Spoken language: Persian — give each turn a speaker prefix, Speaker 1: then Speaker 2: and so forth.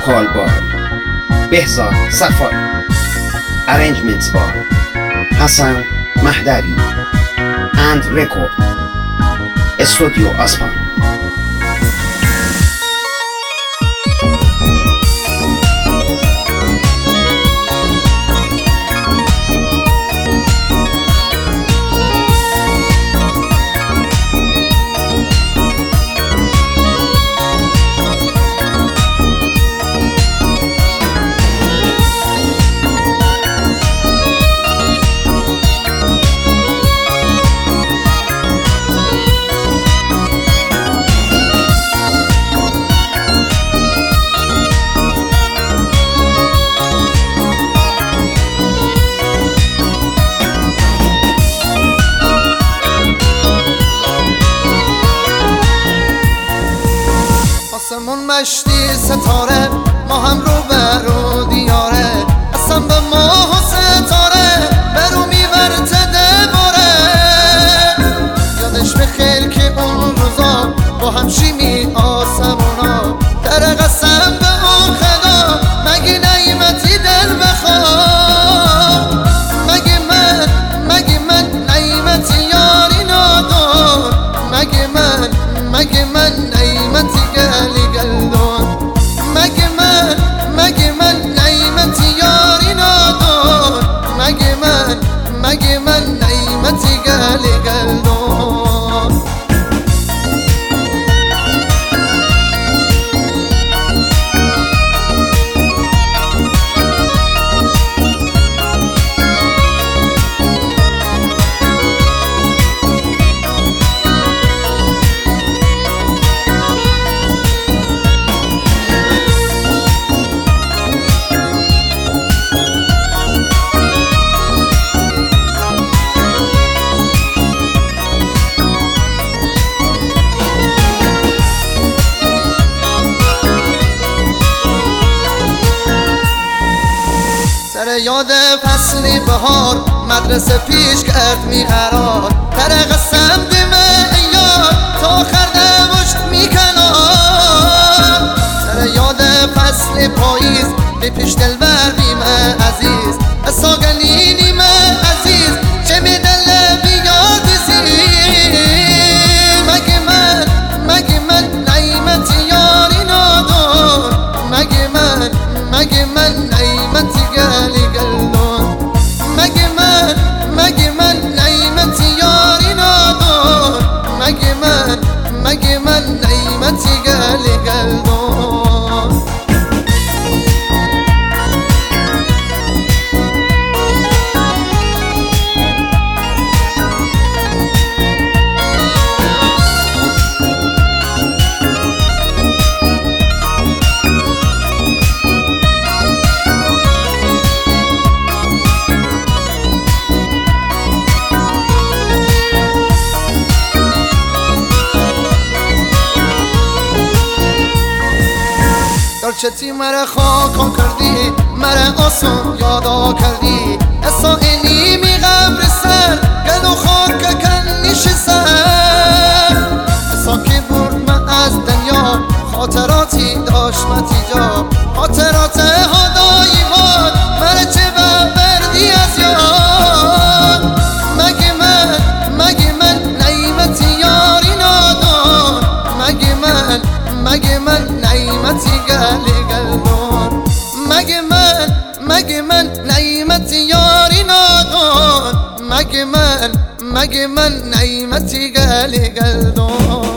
Speaker 1: Vocal by Behzad Safari. Arrangements by Hassan Mahdari. And record Studio Aspan.
Speaker 2: آسمون مشتی ستاره ما هم رو برو دیاره اصلا به ماه و ستاره برو میورته باره یادش بخیر که اون روزا با هم شیمی آسمونا در قسم به اون خدا مگه نعیمتی دل بخواه مگه من نعیمتی یاری ندار مگه من نعیمتی گلی گلدان مگه من نعیمتی یاری ندار مگه من نعیمتی گلی گلدان سر یاد فصلی بهار مدرسه پیش کرد میقرار در قسم دمه یاد تا آخر دمشت میکنار سر یاد فصل پاییز به پیش دل بردیم عزیز ساگلینیم عزیز چه می دل بیاد زیر مگه من نعیمتی یاری ندار مگه من نعیمتی گلی گلدان مگه من نعیمتی یاری ندار مگه من نعیمتی گلی گلدان چتی مرا خاکا کردی مرا آسان یادا کردی اصلا اینی می قبر سر گل و خاک کنیش سر اصلا که برد من از دنیا خاطراتی داشت متیجا خاطرات هدایی باد مرا چه بردی از یاد مگه من نعیمتی یاری ندار مگه من نعیمتی گلی گلدان مگه من نعیمتی یاری ندار مگه من نعیمتی گلی گلدان